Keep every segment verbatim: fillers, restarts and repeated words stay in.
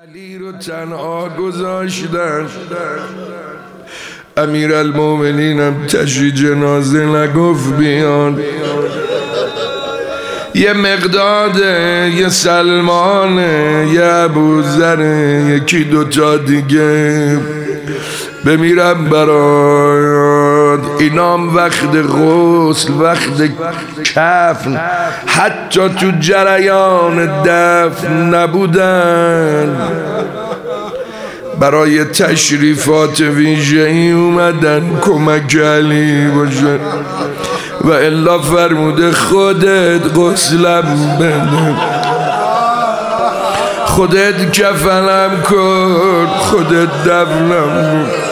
علی رو تنها گذاشتن، امیرالمومنینم تشییع جنازه نگفت بیان. یه مقداده، یه سلمانه، یه ابوذره، یکی دوتا دیگه بمیرم برات. اینام وقت غسل، وقت کفن، حتی تو جریان دفن نبودن. برای تشریفات ویژه‌ای اومدن کمک علی باشه و الا فرموده خودت غسلم بده، خودت کفنم کن، خودت دفنم کن.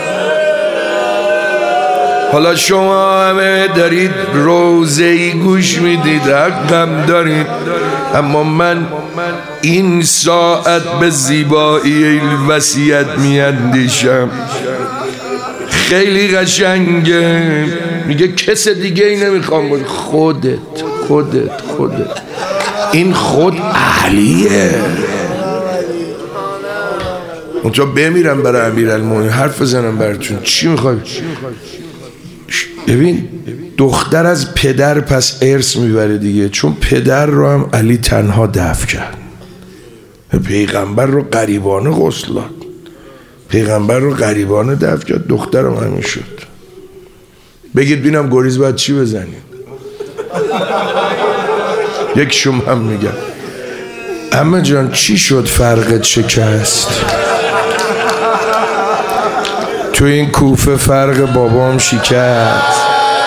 حالا شما همه دارید روزه‌ای گوش میدید، حقم دارید، اما من این ساعت به زیبایی این وصیت میاندیشم. خیلی قشنگه، میگه کس دیگه ای نمیخوام باشه، خودت خودت خودت. این خود علیه. اونجا بمیرم برای امیرالمومنین، حرف بزنم براتون. چی میخوای؟ ببین دختر از پدر پس ارث میبره دیگه، چون پدر رو هم علی تنها دفن کرد. پیغمبر رو غریبانه غسل داد، پیغمبر رو غریبانه دفن کرد، دخترم همین شد. بگید بینم گریز باید چی بزنید؟ یک شما هم میگم عمه جان چی شد فرقت شکست؟ تو این کوفه فرق بابام شکست.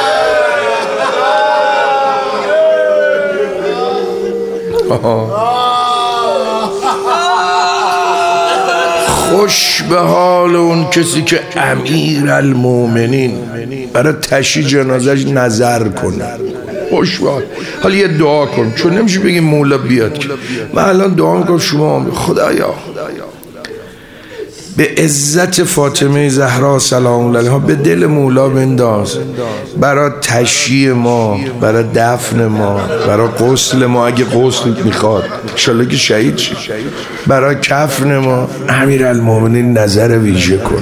خوش به حال اون کسی که امیرالمومنین برای تشییع جنازش نظر کنه. خوش به حال. حالا یه دعا کن، چون نمیشه بگیم مولا بیاد. من الان دعا میکنم شما خدایا به عزت فاطمه زهرا سلام الله علیها به دل مولا بنداز برای تشییع ما، برای دفن ما، برای غسل ما اگه غسل میخواد، انشالله که شهید شید، برای کفن ما امیرالمومنین نظر ویژه کن.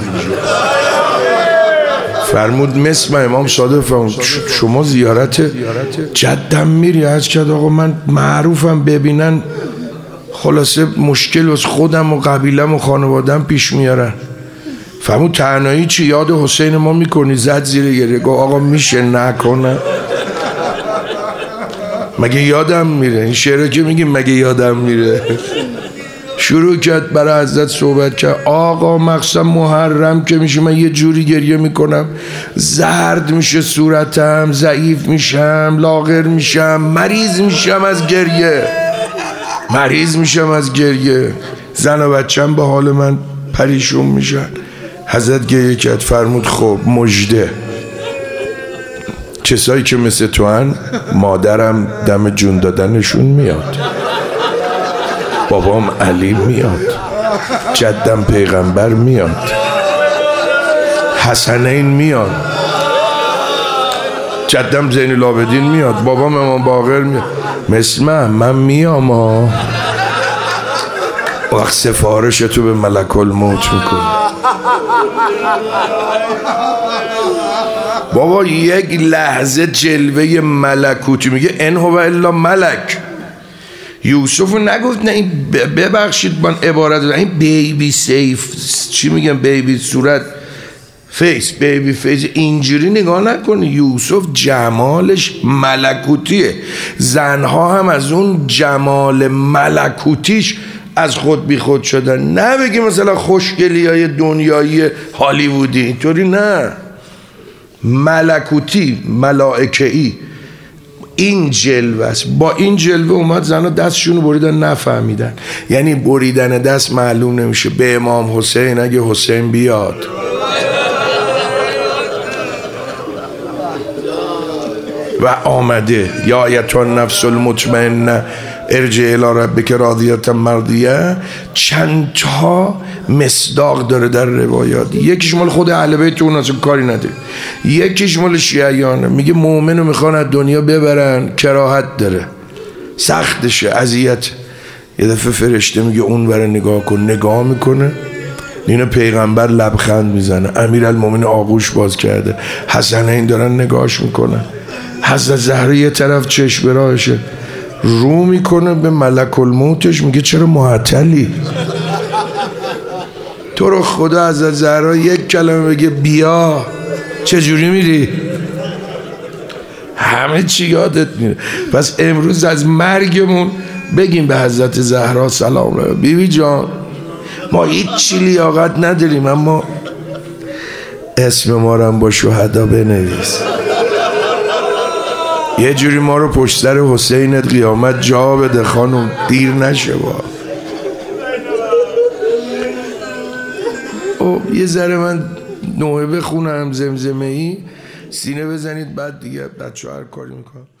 فرمود مثل امام صادق فرمود شما زیارت جدم میری؟ از کرد آقا من معروفم، ببینن خلاصه مشکل از خودم و قبیلم و خانوادم پیش میارن. فرمود تنهایی چی یاد حسین ما میکنی؟ زد زیر گره، گفت آقا میشه نکنه؟ مگه یادم میره؟ این شعره که میگیم مگه یادم میره؟ شروع کرد برای حضرت صحبت کرد. آقا مخصوصا محرم که میشه من یه جوری گریه میکنم، زرد میشه صورتم، ضعیف میشم، لاغر میشم، مریض میشم از گریه، مریض میشم از گریه، زن و بچم به حال من پریشون میشن. حضرت گریه کرد، فرمود خب مژده، کسایی که مثل تو هن مادرم دم جون دادنشون میاد، بابام علی میاد، جدم پیغمبر میاد، حسنین میاد، جدم زین العابدین میاد، بابام امام باقر میاد، مثل من من میام ها. وقت سفارش تو به ملک الموت میکنی. بابا یک لحظه جلوه ملکوتی، میگه ان هو الا ملک. یوسف نگفت نه این ببخشید من عبارت این بیبی سیف چی میگم بیبی صورت فیس بیبی فیس اینجوری نگاه نکنی. یوسف جمالش ملکوتیه، زنها هم از اون جمال ملکوتیش از خود بی خود شدن. نه بگی مثلا خوشگلی های دنیایی هالیوودی، اینطوری نه، ملکوتی ملائکه‌ای. این جلوه است. با این جلوه اومد زنها دستشونو بریدن نفهمیدن. یعنی بریدن دست معلوم نمیشه. به امام حسین اگه حسین بیاد و آمده یا ایتها النفس المطمئنه ارجع الی ربک راضیة مرضیه، چند تا مصداق داره در روایات. یکیش مال خود اهل بیت اون اصلا کاری نداره، یکیش مال شیعیانه. میگه مؤمنو میخوان از دنیا ببرن، کراهت داره، سختشه، اذیت. یه دفعه فرشته میگه اون بره نگاه کن، نگاه میکنه، این پیغمبر لبخند میزنه، امیرالمومنین آغوش باز کرده، حسنین دارن نگاهش میکنن، حضرت زهرا یه طرف چشم راهشه، رو میکنه به ملک الموتش، میگه چرا معطلی؟ تو رو خدا حضرت زهرا یک کلمه بگه بیا، چجوری میری؟ همه چی یادت میره. پس امروز از مرگمون بگیم به حضرت زهرا سلام علیها، بیبی جان ما هیچ چی لیاقت نداریم، اما اسم ما رو با شهدا بنویس، یه جوری ما رو پشت سر حسین قیامت جا بده خانم، دیر نشه. با او یه ذره من نوحه بخونم زمزمه ای، سینه بزنید، بعد دیگه بچه هر کاری میکنم.